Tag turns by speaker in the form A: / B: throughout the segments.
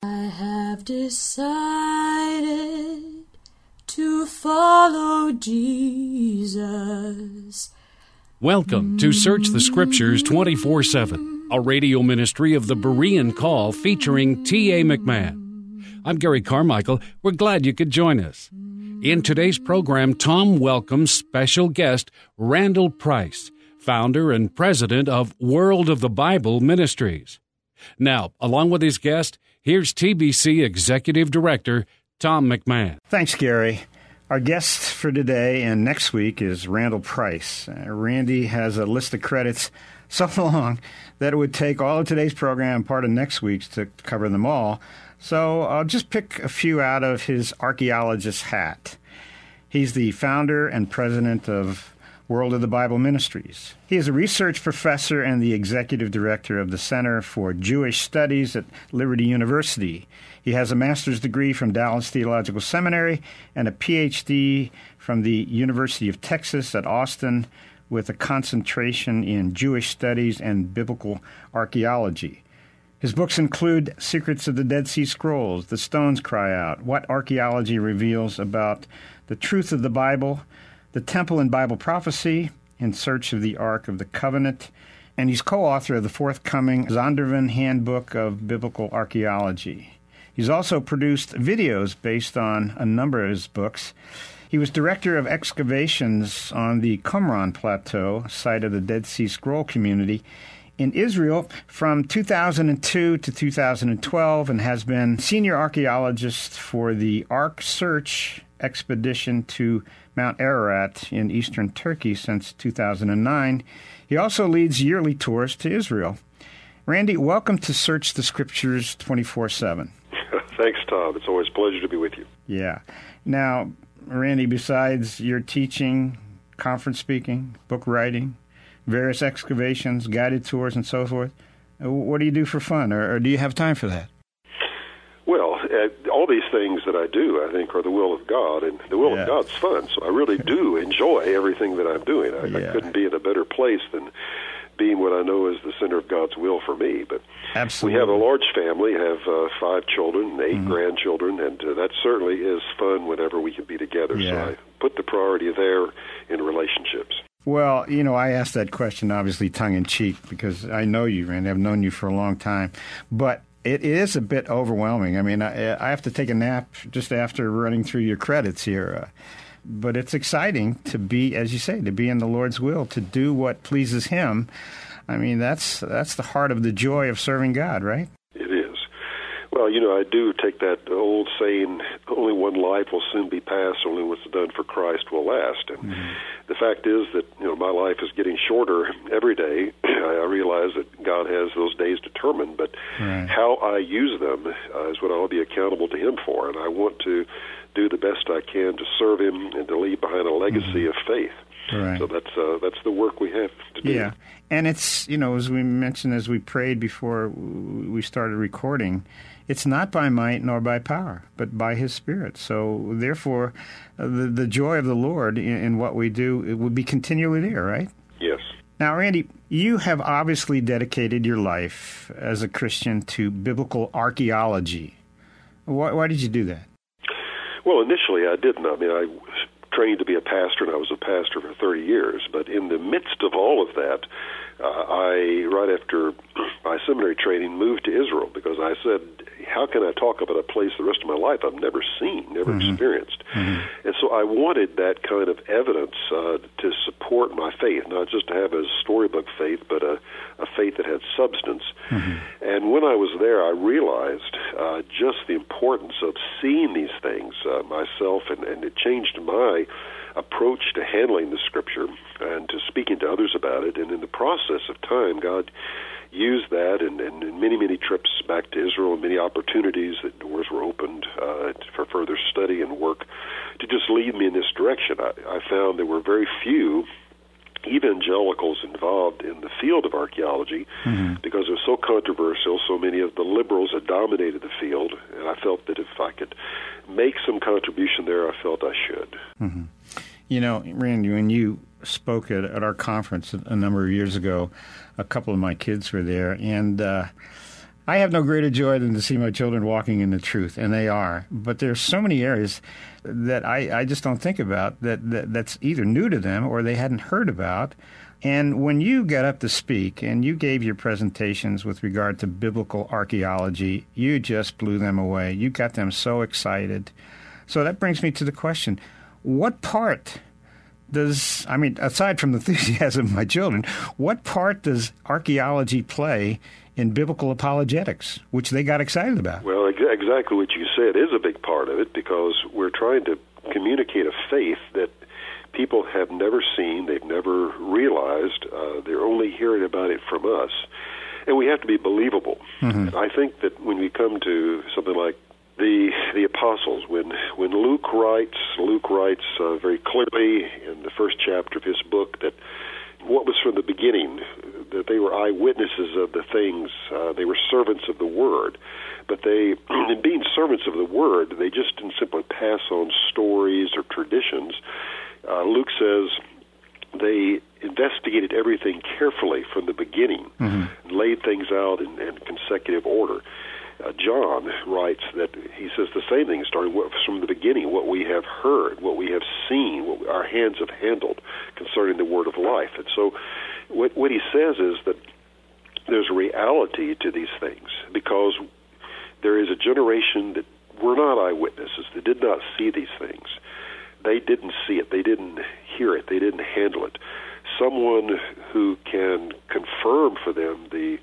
A: I have decided to follow Jesus.
B: Welcome to Search the Scriptures 24/7, a radio ministry of the Berean Call featuring T.A. McMahon. I'm Gary Carmichael. We're glad you could join us. In today's program, Tom welcomes special guest Randall Price, founder and president of World of the Bible Ministries. Now, along with his guest, here's TBC Executive Director Tom McMahon.
C: Thanks, Gary. Our guest for today and next week is Randall Price. Randy has a list of credits so long that it would take all of today's program and part of next week's to cover them all. So I'll just pick a few out of his archaeologist hat. He's the founder and president of World of the Bible Ministries. He is a research professor and the executive director of the Center for Jewish Studies at Liberty University. He has a master's degree from Dallas Theological Seminary and a PhD from the University of Texas at Austin with a concentration in Jewish studies and biblical archaeology. His books include Secrets of the Dead Sea Scrolls, The Stones Cry Out, What Archaeology Reveals About the Truth of the Bible, The Temple and Bible Prophecy, In Search of the Ark of the Covenant, and he's co-author of the forthcoming Zondervan Handbook of Biblical Archaeology. He's also produced videos based on a number of his books. He was director of excavations on the Qumran Plateau, site of the Dead Sea Scroll community, in Israel from 2002 to 2012 and has been senior archaeologist for the Ark Search expedition to Mount Ararat in eastern Turkey since 2009. He also leads yearly tours to Israel. Randy, welcome to Search the Scriptures 24/7.
D: Thanks, Tom. It's always a pleasure to be with you.
C: Yeah. Now, Randy, besides your teaching, conference speaking, book writing, various excavations, guided tours, and so forth, what do you do for fun, or do you have time for that?
D: Well, all these things that I do, I think, are the will of God, and the will of God's fun, so I really do enjoy everything that I'm doing. I couldn't be in a better place than being what I know is the center of God's will for me. But
C: Absolutely.
D: We have a large family, have 5 children, 8 grandchildren, and that certainly is fun whenever we can be together.
C: Yeah.
D: So I put the priority there in relationships.
C: Well, I asked that question obviously tongue-in-cheek because I know you, Randy. I've known you for a long time. But it is a bit overwhelming. I mean, I have to take a nap just after running through your credits here. But it's exciting to be, as you say, to be in the Lord's will, to do what pleases Him. I mean, that's the heart of the joy of serving God, right?
D: It is. Well, I do take that old saying, only one life will soon be passed, only what's done for Christ will last. And the fact is that, my life is getting shorter every day. I realize that God has those days determined, but how I use them is what I'll be accountable to Him for. And I want to do the best I can to serve Him and to leave behind a legacy of faith.
C: Right.
D: So that's the work we have to do.
C: Yeah, and it's, as we mentioned, as we prayed before we started recording, it's not by might nor by power, but by His Spirit. So therefore, the joy of the Lord in what we do, it would be continually there, right?
D: Yes.
C: Now, Randy, you have obviously dedicated your life as a Christian to biblical archaeology. Why did you do that?
D: Well, initially I didn't. I mean, I trained to be a pastor, and I was a pastor for 30 years. But in the midst of all of that, right after my seminary training, moved to Israel because I said, how can I talk about a place the rest of my life I've never seen, never experienced? And so I wanted that kind of evidence to support my faith, not just to have a storybook faith, but a faith that had substance. And when I was there, I realized just the importance of seeing these things myself, and it changed my approach to handling the Scripture and to speaking to others about it. And in the process of time, God used that, and many, many trips back to Israel, and many opportunities that doors were opened for further study and work to just lead me in this direction. I found there were very few evangelicals involved in the field of archaeology because it was so controversial. So many of the liberals had dominated the field, and I felt that if I could make some contribution there, I felt I should.
C: Randy, when you spoke at our conference a number of years ago, a couple of my kids were there, and I have no greater joy than to see my children walking in the truth, and they are. But there's so many areas that I just don't think about that's either new to them or they hadn't heard about. And when you got up to speak and you gave your presentations with regard to biblical archaeology, you just blew them away. You got them so excited. So that brings me to the question, what part does, aside from the enthusiasm of my children, what part does archaeology play in biblical apologetics, which they got excited about?
D: Well, exactly what you said is a big part of it, because we're trying to communicate a faith that people have never seen, they've never realized, they're only hearing about it from us, and we have to be believable. Mm-hmm. And I think that when we come to something like the apostles, when Luke writes very clearly in the first chapter of his book that what was from the beginning, that they were eyewitnesses of the things, they were servants of the Word, but they, in being servants of the Word, they just didn't simply pass on stories or traditions. Luke says they investigated everything carefully from the beginning, mm-hmm. and laid things out in consecutive order. John writes that he says the same thing, starting from the beginning, what we have heard, what we have seen, what our hands have handled concerning the word of life. And so what he says is that there's a reality to these things, because there is a generation that were not eyewitnesses, that did not see these things. They didn't see it. They didn't hear it. They didn't handle it. Someone who can confirm for them the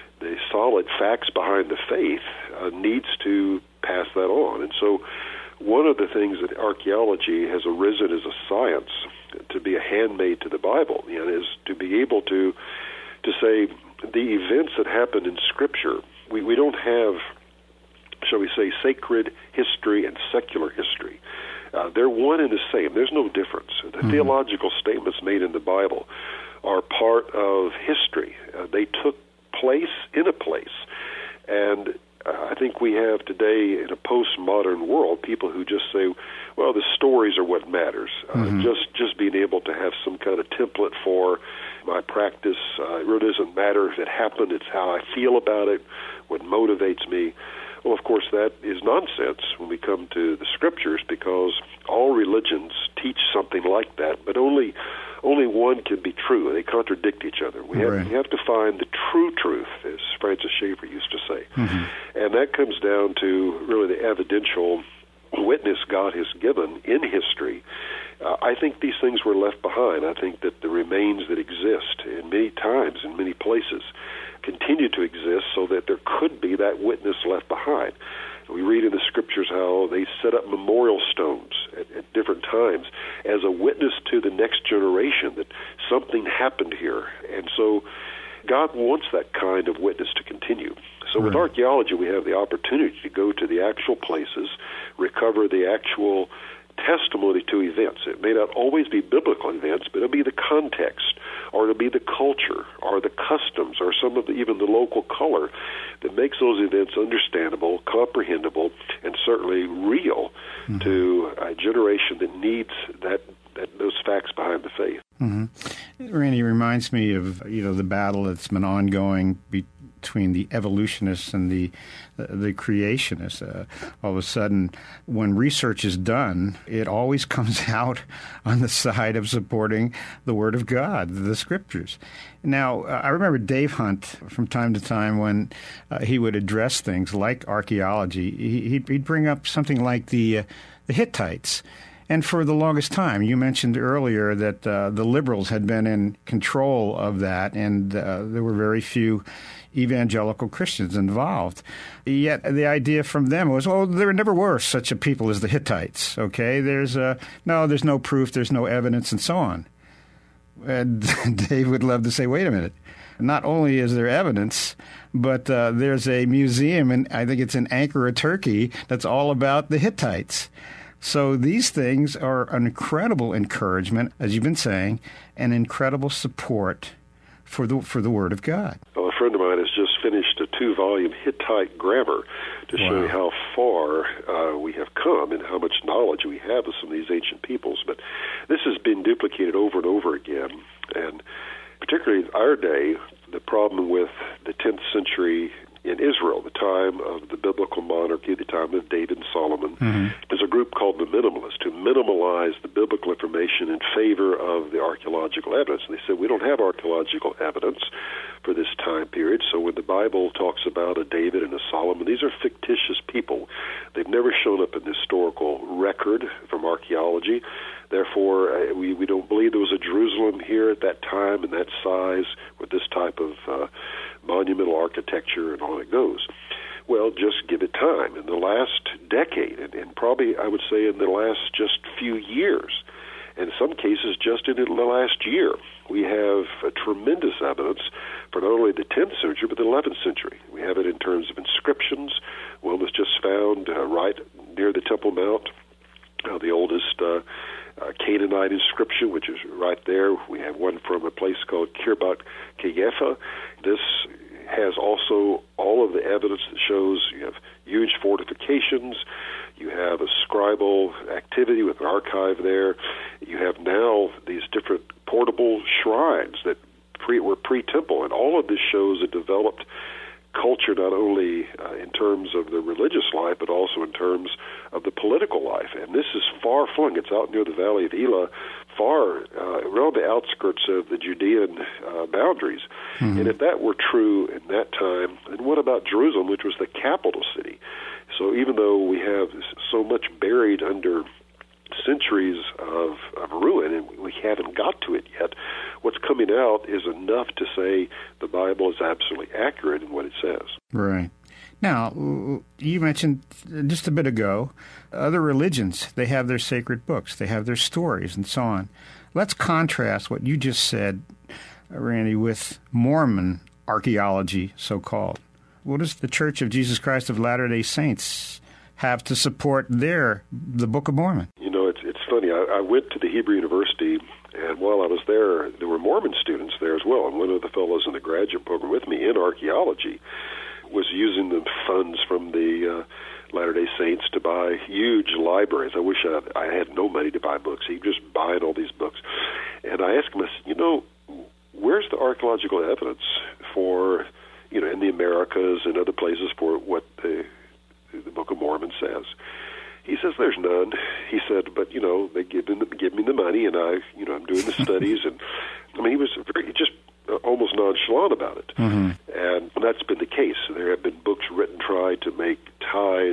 D: solid facts behind the faith needs to pass that on. And so one of the things that archaeology has arisen as a science, to be a handmaid to the Bible, is to be able to say the events that happen in Scripture, we don't have, shall we say, sacred history and secular history. They're one and the same. There's no difference. The mm-hmm. theological statements made in the Bible are part of history. They took place in a place. And I think we have today, in a postmodern world, people who just say, well, the stories are what matters. Mm-hmm. Just being able to have some kind of template for my practice. It really doesn't matter if it happened. It's how I feel about it, what motivates me. Well, of course, that is nonsense when we come to the Scriptures, because all religions teach something like that, but only one can be true. They contradict each other. We have to find the true truth, as Francis Schaeffer used to say. Mm-hmm. And that comes down to really the evidential witness God has given in history. I think these things were left behind. I think that the remains that exist in many times, in many places, continue to exist so that there could be that witness left behind. We read in the Scriptures how they set up memorial stones at different times as a witness to the next generation that something happened here. And so God wants that kind of witness to continue. So with archaeology, we have the opportunity to go to the actual places, recover the actual testimony to events. It may not always be biblical events, but it'll be the context, or it'll be the culture, or the customs, or some of even the local color that makes those events understandable, comprehensible, and certainly real mm-hmm. to a generation that needs those facts behind the faith.
C: Mm-hmm. Randy, reminds me of the battle that's been ongoing between the evolutionists and the creationists. All of a sudden, when research is done, it always comes out on the side of supporting the Word of God, the Scriptures. Now, I remember Dave Hunt from time to time when he would address things like archaeology. He'd bring up something like the Hittites. And for the longest time, you mentioned earlier that the liberals had been in control of that, and there were very few evangelical Christians involved. Yet the idea from them was, there never were such a people as the Hittites, okay? There's no proof, there's no evidence, and so on. And Dave would love to say, wait a minute. Not only is there evidence, but there's a museum, and I think it's in Ankara, Turkey, that's all about the Hittites. So these things are an incredible encouragement, as you've been saying, and incredible support for the Word of God.
D: Well, a friend of mine has just finished a 2-volume Hittite grammar to show you how far we have come and how much knowledge we have of some of these ancient peoples. But this has been duplicated over and over again, and particularly in our day, the problem with the 10th century in Israel, the time of the biblical monarchy, the time of David and Solomon, there's a group called the minimalists who minimalize the biblical information in favor of the archaeological evidence. And they said, we don't have archaeological evidence for this time period, so when the Bible talks about a David and a Solomon, these are fictitious people. They've never shown up in the historical record from archaeology. Therefore, we don't believe there was a Jerusalem here at that time and that size with this type of monumental architecture, and on it goes. Well, just give it time. In the last decade, and probably I would say in the last just few years, in some cases just in the last year, we have tremendous evidence for not only the 10th century, but the 11th century. We have it in terms of inscriptions. One was just found right near the Temple Mount, the oldest Canaanite inscription, which is right there. We have one from a place called Kirbat Keyefa. This has also all of the evidence that shows you have huge fortifications, you have a scribal activity with an archive there, you have now these different portable shrines that were pre-temple, and all of this shows a developed culture not only in terms of the religious life, but also in terms of the political life. And this is far-flung. It's out near the Valley of Elah, far around the outskirts of the Judean boundaries. And if that were true in that time, then what about Jerusalem, which was the capital city? So even though we have so much buried under centuries of ruin, and we haven't got to it yet, what's coming out is enough to say the Bible is absolutely accurate in what it says.
C: Right. Now, you mentioned just a bit ago, other religions, they have their sacred books, they have their stories, and so on. Let's contrast what you just said, Randy, with Mormon archaeology, so-called. What does the Church of Jesus Christ of Latter-day Saints have to support the Book of Mormon?
D: You know, it's funny. I went to the Hebrew University, and while I was there were Mormon students there as well. And one of the fellows in the graduate program with me in archaeology was using the funds from the Latter-day Saints to buy huge libraries. I wish I had no money to buy books. He just buying all these books. And I asked him, I said, where's the archaeological evidence for, in the Americas and other places for what the Book of Mormon says? He says, there's none. He said, but, they give me the money, and I'm doing the studies. And, he was just almost nonchalant about it. And that's been the case. There have been books written trying to make ties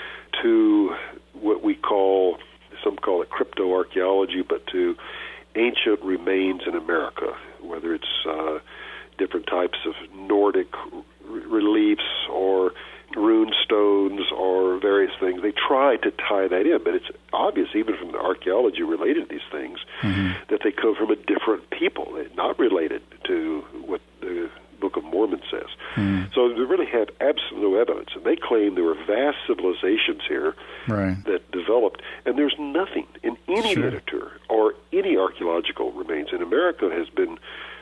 D: to what some call it cryptoarchaeology, but to ancient remains in America, whether it's different types of Nordic reliefs or rune stones or various things. They try to tie that in, but it's obvious, even from the archaeology related to these things, that they come from a different people. They're not related to what the Book of Mormon says. So they really have absolutely no evidence. And they claim there were vast civilizations here that developed, and there's nothing in any literature or any archaeological remains. And America has been,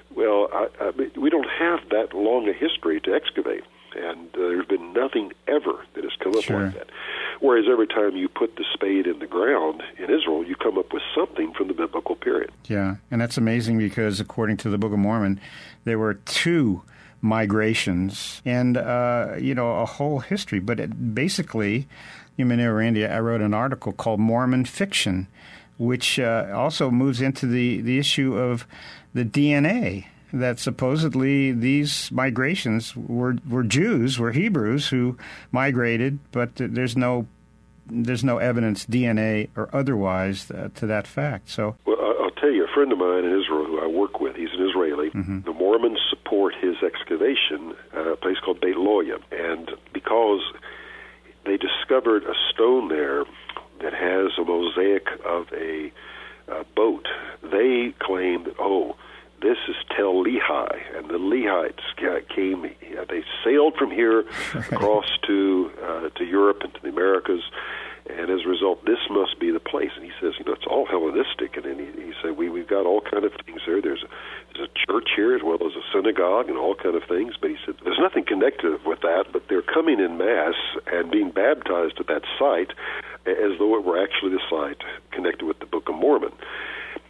D: we don't have that long a history to excavate. And there's been nothing ever that has come up like that. Whereas every time you put the spade in the ground in Israel, you come up with something from the biblical period. Yeah,
C: and that's amazing because according to the Book of Mormon, there were 2 migrations and, a whole history. But basically, Randy, I wrote an article called Mormon Fiction, which also moves into the issue of the DNA, that supposedly these migrations were Jews, were Hebrews who migrated, but there's no evidence, DNA or otherwise, to that fact. So,
D: well, I'll tell you, a friend of mine in Israel who I work with, he's an Israeli. The Mormons support his excavation at a place called Beit Loya, and because they discovered a stone there that has a mosaic of a boat, they claim that, this is Tel Lehi, and the Lehites came. They sailed from here across to Europe and to the Americas, and as a result, this must be the place. And he says, it's all Hellenistic, and then he said, we've got all kind of things there. There's a church here as well as a synagogue and all kind of things. But he said, there's nothing connected with that, but they're coming in mass and being baptized at that site as though it were actually the site connected with the Book of Mormon.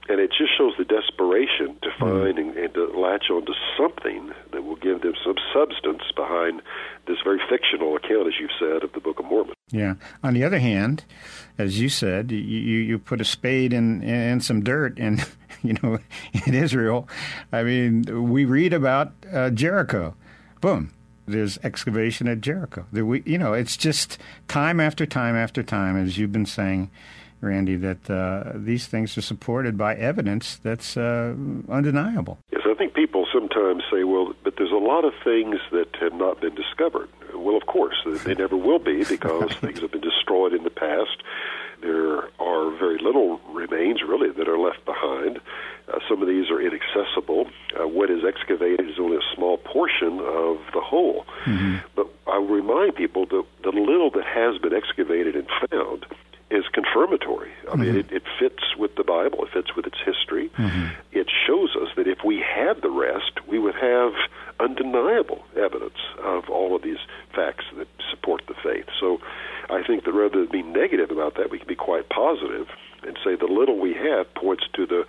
D: And it just shows the desperation to find and to latch onto something that will give them some substance behind this very fictional account, as you've said, of the Book of Mormon.
C: Yeah. On the other hand, as you said, you put a spade in some dirt, and in Israel, I mean, we read about Jericho. Boom. There's excavation at Jericho. It's just time after time after time, as you've been saying, Randy, that these things are supported by evidence that's undeniable.
D: Yes, I think people sometimes say, well, but there's a lot of things that have not been discovered. Well, of course, they never will be because things have been destroyed in the past. There are very little remains, really, that are left behind. Some of these are inaccessible. What is excavated is only a small portion of the whole. Mm-hmm. But I remind people that the little that has been excavated and found is confirmatory. I mean, it fits with the Bible. It fits with its history. Mm-hmm. It shows us that if we had the rest, we would have undeniable evidence of all of these facts that support the faith. So I think that rather than be negative about that, we can be quite positive and say the little we have points to the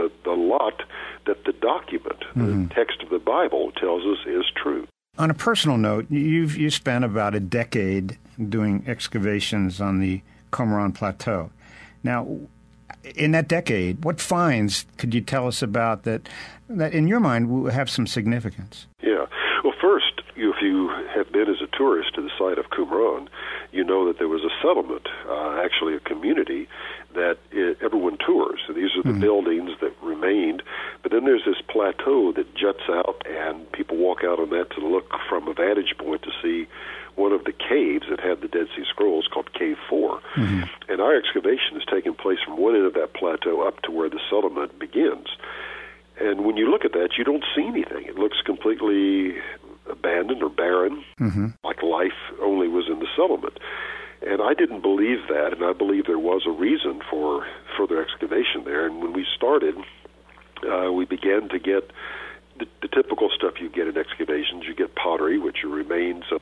D: lot that the document, the text of the Bible, tells us is true.
C: On a personal note, you spent about a decade doing excavations on the Qumran Plateau. Now, in that decade, what finds could you tell us about that in your mind will have some significance?
D: Yeah. Well, first, if you have been as a tourist to the site of Qumran, you know that there was a settlement, actually a community, that everyone tours. So these are the buildings that remained. But then there's this plateau that juts out, and people walk out on that to look from a vantage point to see one of the caves that had the Dead Sea Scrolls called Cave 4. Mm-hmm. And our excavation has taken place from one end of that plateau up to where the settlement begins. And when you look at that, you don't see anything. It looks completely abandoned or barren, like life only was in the settlement. And I didn't believe that, and I believe there was a reason for further excavation there. And when we started, we began to get the typical stuff you get in excavations. You get pottery, which are remains of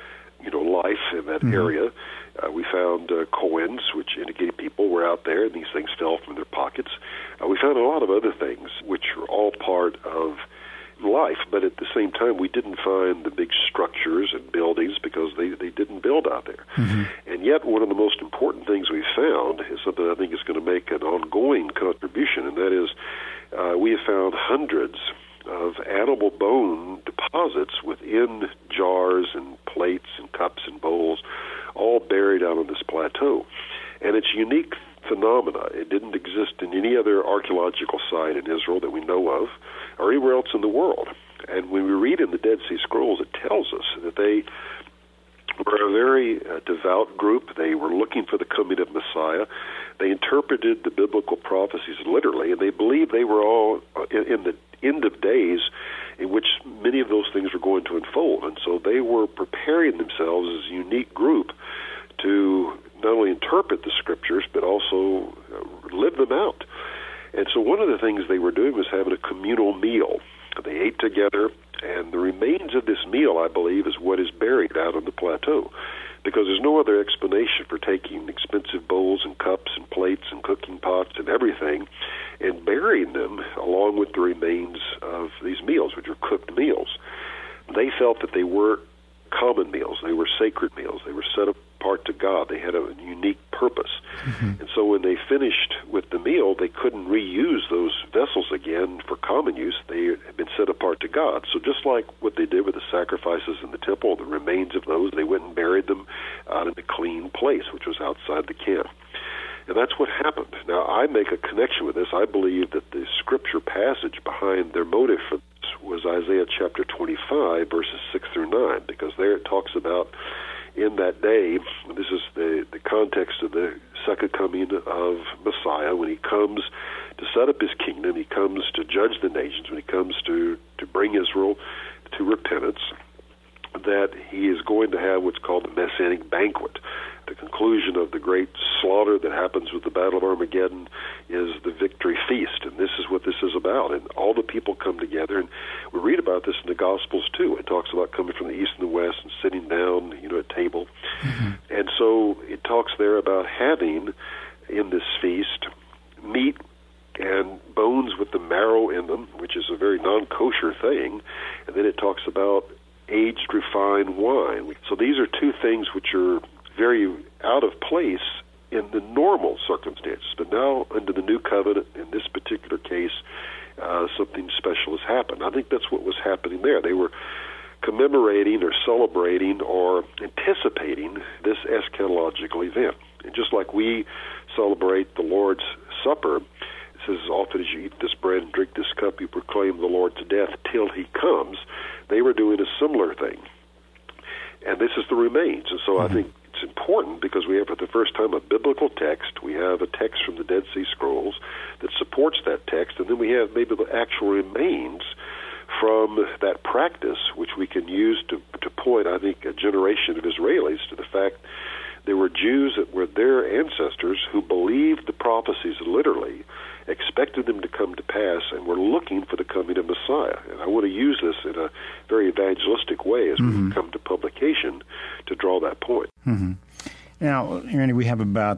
D: life in that area. We found coins, which indicated people were out there, and these things fell from their pockets. We found a lot of other things, which are all part of life, but at the same time, we didn't find the big structures and buildings because they didn't build out there. And yet, one of the most important things we found is something I think is going to make an ongoing contribution, and that is we have found hundreds of animal bone deposits within jars and plates and cups and bowls, all buried out on this plateau. And it's a unique phenomena. It didn't exist in any other archaeological site in Israel that we know of, or anywhere else in the world. And when we read in the Dead Sea Scrolls, it tells us that they were a very devout group. They were looking for the coming of Messiah. They interpreted the biblical prophecies literally, and they believed they were all in the end of days in which many of those things were going to unfold. And so they were preparing themselves as a unique group to not only interpret the Scriptures, but also live them out. And so one of the things they were doing was having a communal meal. They ate together, and the remains of this meal, I believe, is what is buried out on the plateau, because there's no other explanation for taking expensive bowls and cups and plates and cooking pots and everything and burying them along with the remains of these meals, which are cooked meals. They felt that they were common meals. They were sacred meals. They were set apart to God. They had a unique purpose. And so when they finished with the meal, they couldn't reuse those vessels again for common use. They had been set apart to God. So just like what they did with the sacrifices in the temple, the remains of those, they went and buried them out in a clean place, which was outside the camp. And that's what happened. Now, I make a connection with this. I believe that the Scripture passage behind their motive for this was Isaiah chapter 25, verses 6 through 9, because there it talks about in that day, this is the context of the second coming of Messiah, when he comes to set up his kingdom, he comes to judge the nations, when he comes to bring Israel to repentance, that he is going to have what's called the Messianic banquet. The conclusion of the great slaughter that happens with the Battle of Armageddon is the victory feast, and this is what this is about. And all the people come together, and we read about this in the Gospels too. It talks about coming from the east and the west and sitting down, at a table. And so it talks there about having in this feast meat and bones with the marrow in them, which is a very non-kosher thing. And then it talks about aged refined wine. So these are two things which are very out of place in the normal circumstances. But now, under the new covenant, in this particular case, something special has happened. I think that's what was happening there. They were commemorating or celebrating or anticipating this eschatological event. And just like we celebrate the Lord's Supper, it says, as often as you eat this bread and drink this cup, you proclaim the Lord's death till he comes. They were doing a similar thing. And this is the remains. And so I think it's important because we have, for the first time, a biblical text. We have a text from the Dead Sea Scrolls that supports that text, and then we have maybe the actual remains from that practice, which we can use to point, I think, a generation of Israelis to the fact there were Jews that were their ancestors who believed the prophecies literally, expected them to come to pass, and were looking for the coming of Messiah. And I want to use this in a very evangelistic way as we come to publication to draw that point.
C: Now, Randy, we have about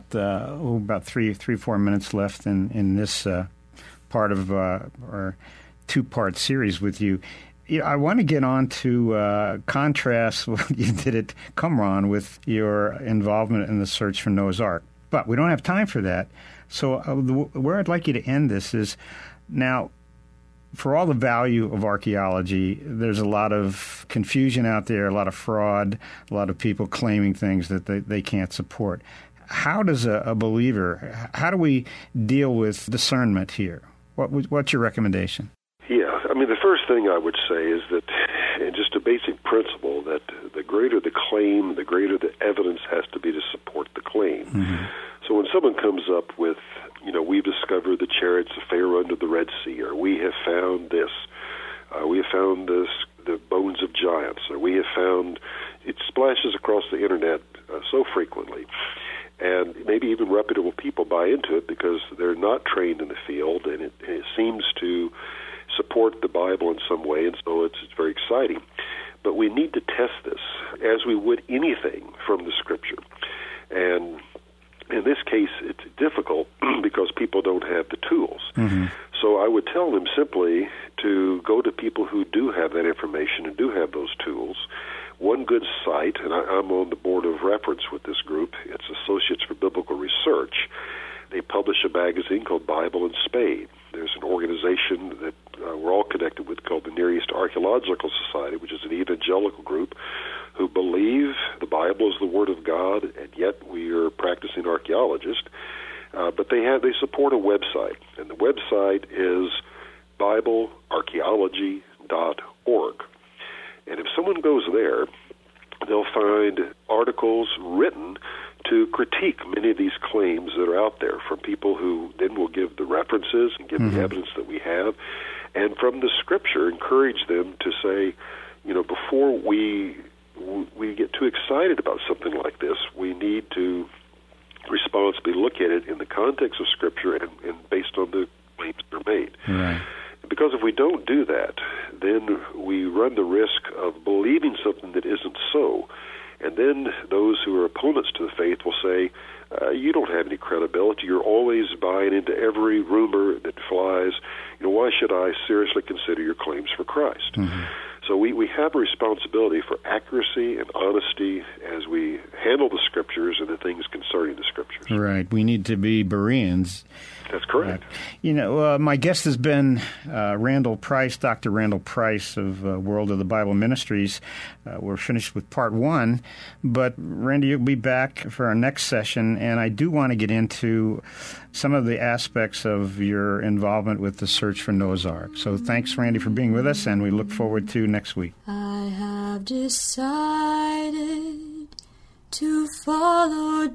C: 3-4 minutes left in this part of our two-part series with you. I want to get on to contrast what you did at Qumran with your involvement in the search for Noah's Ark. But we don't have time for that. So where I'd like you to end this is, now, for all the value of archaeology, there's a lot of confusion out there, a lot of fraud, a lot of people claiming things that they can't support. How does a believer, how do we deal with discernment here? What's your recommendation?
D: Yeah, I mean, the first thing I would say is that, and just a basic principle, that the greater the claim, the greater the evidence has to be to support the claim. So when someone comes up with, we've discovered the chariots of Pharaoh under the Red Sea, or we have found this, we have found this, the bones of giants, or we have found, it splashes across the internet so frequently. And maybe even reputable people buy into it because they're not trained in the field, and it seems to support the Bible in some way, and so it's very exciting. But we need to test this as we would anything from the Scripture. And in this case, it's difficult because people don't have the tools. So I would tell them simply to go to people who do have that information and do have those tools. One good site, and I'm on the board of reference with this group, it's Associates for Biblical Research. They publish a magazine called Bible and Spade. There's an organization that we're all connected with called the Near East Archaeological Society, which is an evangelical group who believe the Bible is the Word of God, and yet we are practicing archaeologists. But they support a website, and the website is BibleArchaeology.org. And if someone goes there, they'll find articles written to critique many of these claims that are out there from people who then will give the references and give the evidence that we have, and from the Scripture encourage them to say, before we get too excited about something like this, we need to responsibly look at it in the context of Scripture and based on the claims that are made.
C: Right.
D: Because if we don't do that, then we run the risk of believing something that isn't so. And then those who are opponents to the faith will say, you don't have any credibility. You're always buying into every rumor that flies. Why should I seriously consider your claims for Christ? So we have a responsibility for accuracy and honesty as we handle the Scriptures and the things concerning the Scriptures.
C: Right. We need to be Bereans.
D: That's correct.
C: My guest has been Randall Price, Dr. Randall Price of World of the Bible Ministries. We're finished with part 1, but Randy, you'll be back for our next session, and I do want to get into some of the aspects of your involvement with the search for Noah's Ark. So thanks, Randy, for being with us, and we look forward to next week.
A: I have decided to follow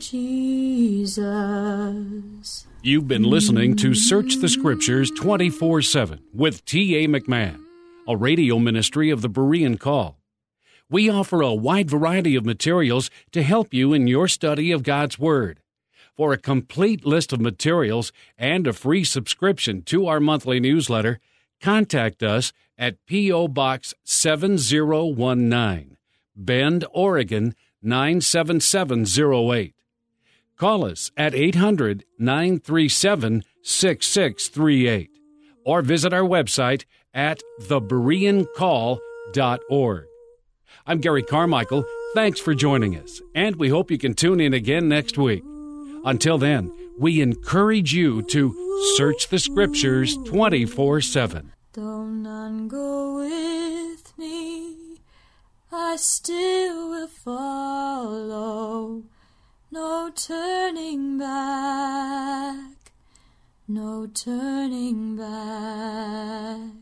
A: Jesus.
B: You've been listening to Search the Scriptures 24/7 with T.A. McMahon, a radio ministry of the Berean Call. We offer a wide variety of materials to help you in your study of God's Word. For a complete list of materials and a free subscription to our monthly newsletter, contact us at P.O. Box 7019, Bend, Oregon 97708. Call us at 800-937-2787 888-888-6638 or visit our website at thebereancall.org. I'm Gary Carmichael. Thanks for joining us, and we hope you can tune in again next week. Until then, we encourage you to search the Scriptures 24/7.
A: Though none go with me, I still will follow. No turning back, no turning back.